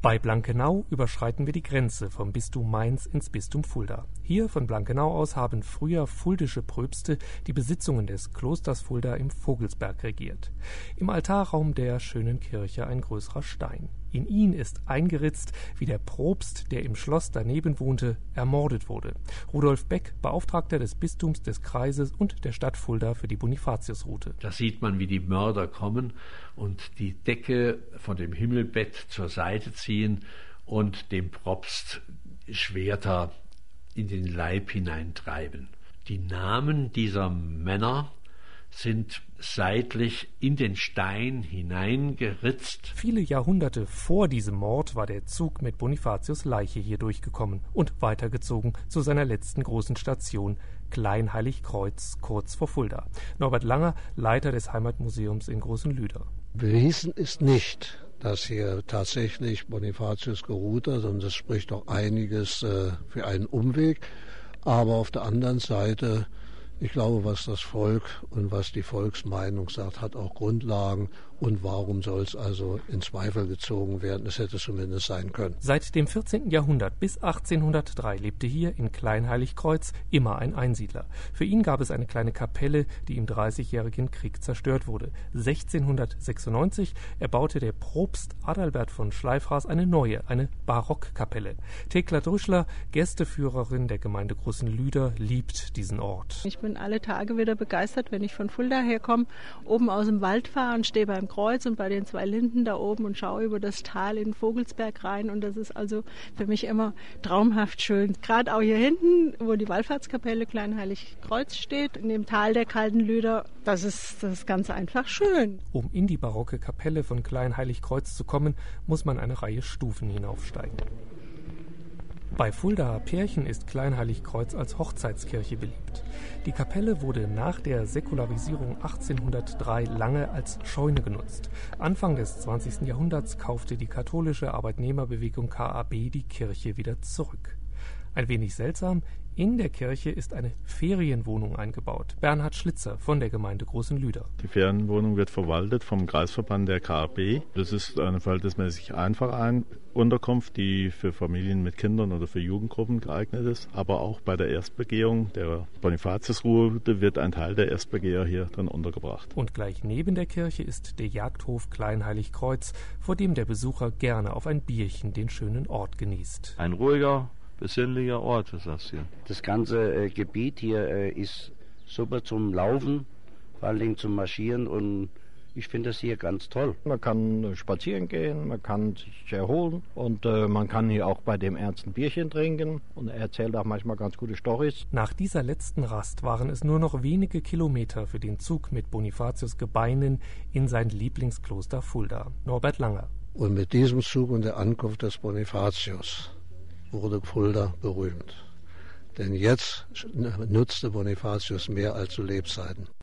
Bei Blankenau überschreiten wir die Grenze vom Bistum Mainz ins Bistum Fulda. Hier von Blankenau aus haben früher fuldische Pröpste die Besitzungen des Klosters Fulda im Vogelsberg regiert. Im Altarraum der schönen Kirche ein größerer Stein. In ihn ist eingeritzt, wie der Propst, der im Schloss daneben wohnte, ermordet wurde. Rudolf Beck, Beauftragter des Bistums, des Kreises und der Stadt Fulda für die Bonifatiusroute. Da sieht man, wie die Mörder kommen und die Decke von dem Himmelbett zur Seite ziehen und dem Propst Schwerter in den Leib hineintreiben. Die Namen dieser Männer sind seitlich in den Stein hineingeritzt. Viele Jahrhunderte vor diesem Mord war der Zug mit Bonifatius' Leiche hier durchgekommen und weitergezogen zu seiner letzten großen Station, Kleinheiligkreuz, kurz vor Fulda. Norbert Langer, Leiter des Heimatmuseums in Großenlüder. Bewiesen ist nicht, dass hier tatsächlich Bonifatius geruht hat, und das spricht auch einiges für einen Umweg. Aber auf der anderen Seite, ich glaube, was das Volk und was die Volksmeinung sagt, hat auch Grundlagen. Und warum soll es also in Zweifel gezogen werden? Es hätte zumindest sein können. Seit dem 14. Jahrhundert bis 1803 lebte hier in Kleinheiligkreuz immer ein Einsiedler. Für ihn gab es eine kleine Kapelle, die im Dreißigjährigen Krieg zerstört wurde. 1696 erbaute der Propst Adalbert von Schleifhaß eine neue, eine Barockkapelle. Thekla Drüschler, Gästeführerin der Gemeinde Großenlüder, liebt diesen Ort. Ich bin alle Tage wieder begeistert, wenn ich von Fulda herkomme, oben aus dem Wald fahre und stehe beim Kreuz und bei den zwei Linden da oben und schaue über das Tal in den Vogelsberg rein. Und das ist also für mich immer traumhaft schön. Gerade auch hier hinten, wo die Wallfahrtskapelle Kleinheiligkreuz steht, in dem Tal der kalten Lüder, das ist ganz einfach schön. Um in die barocke Kapelle von Kleinheiligkreuz zu kommen, muss man eine Reihe Stufen hinaufsteigen. Bei Fuldaer Pärchen ist Kleinheiligkreuz als Hochzeitskirche beliebt. Die Kapelle wurde nach der Säkularisierung 1803 lange als Scheune genutzt. Anfang des 20. Jahrhunderts kaufte die katholische Arbeitnehmerbewegung KAB die Kirche wieder zurück. Ein wenig seltsam, in der Kirche ist eine Ferienwohnung eingebaut. Bernhard Schlitzer von der Gemeinde Großenlüder. Die Ferienwohnung wird verwaltet vom Kreisverband der KAB. Das ist eine verhältnismäßig einfache Unterkunft, die für Familien mit Kindern oder für Jugendgruppen geeignet ist. Aber auch bei der Erstbegehung der Bonifatiusroute wird ein Teil der Erstbegeher hier drin untergebracht. Und gleich neben der Kirche ist der Jagdhof Kleinheiligkreuz, vor dem der Besucher gerne auf ein Bierchen den schönen Ort genießt. Ein ruhiger, besinnlicher Ort ist das hier. Das ganze Gebiet hier ist super zum Laufen, vor allem zum Marschieren, und ich finde das hier ganz toll. Man kann spazieren gehen, man kann sich erholen und man kann hier auch bei dem Ernst ein Bierchen trinken, und er erzählt auch manchmal ganz gute Storys. Nach dieser letzten Rast waren es nur noch wenige Kilometer für den Zug mit Bonifatius Gebeinen in sein Lieblingskloster Fulda. Norbert Langer. Und mit diesem Zug und der Ankunft des Bonifatius wurde Fulda berühmt. Denn jetzt nutzte Bonifatius mehr als zu Lebzeiten.